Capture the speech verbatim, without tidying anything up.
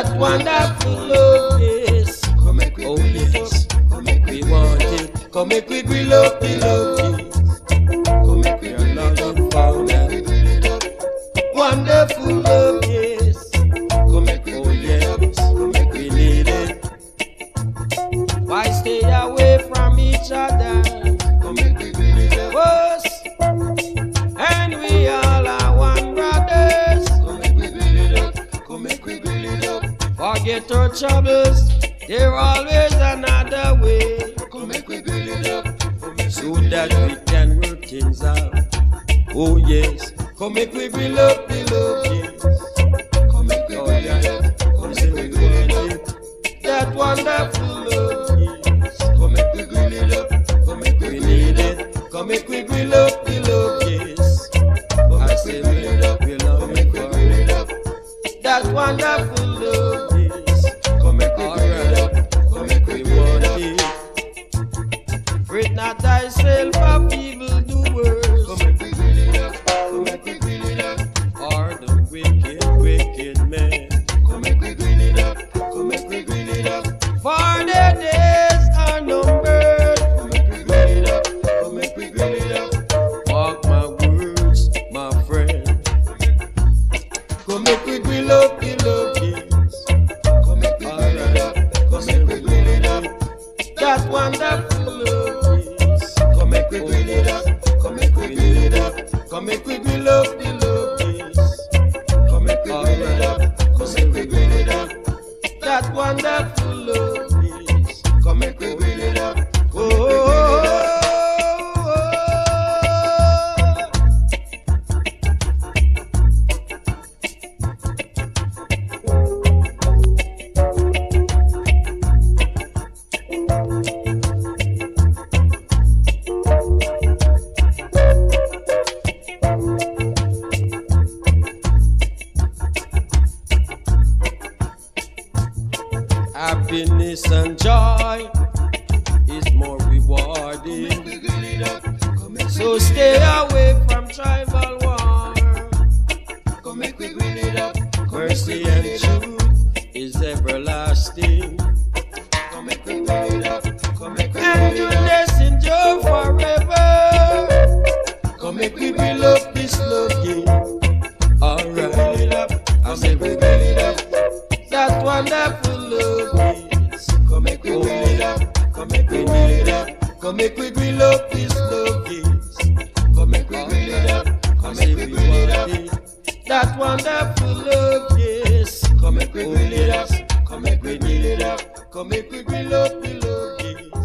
That wonderful love, yes. Come make we oh, yes. Come make we want it. Come make we grill up the love, yes. Come make we grill it up. Come make we grill it up. Wonderful love, yes. Come make we grill it up. Come make we need it. Why stay away from each other? Come make we grill it up. Us. And we all are one brothers. Come make we grill it up. Come make we grill it up. Forget our troubles, there's always another way. Come make we grill it up, so that we can work things out. Oh yes, come make we grill up the love, yes. Come make we grill it up, come make we grill it up. That wonderful love, yes. Come make we grill it up, come make we need it. Come make we grill up the love, yes. I say we grill it up, we love it, grill it up. That wonderful love. Fret not thyself of evil doers. Come make we grill it up. Come make we grill it up. Or the wicked, wicked men. Come make we grill it up. Come make we grill it up. For their days are numbered. Come make we grill it up. Come make we grill it up. Mark my words, my friend. Come make we grill up the love, yes. Come make we grill it up. Come make we grill it up. That wonderful love. Come make we grill it up, come make we grill it up, come make we grill up the love, yes. Come make we grill it up, come make we grill it up. That wonderful love, yes. Come make we grill it up, oh, oh, happiness and joy is more rewarding. So stay away from tribal war. Come make we grill it up. Mercy and truth is everlasting. Come make we grill it up. Come make we and goodness endure forever. Come make we grill up this love, yeah. Alright, I say we grill it up. That wonderful love, yes. Come make we grill it up. Come make we grill it up. Come make we grill up this love, yes. Come make we grill it up. Come make we grill it up. That wonderful love, yes. Come make we grill it up. Come make we grill it up. Come make we grill up the love, yes.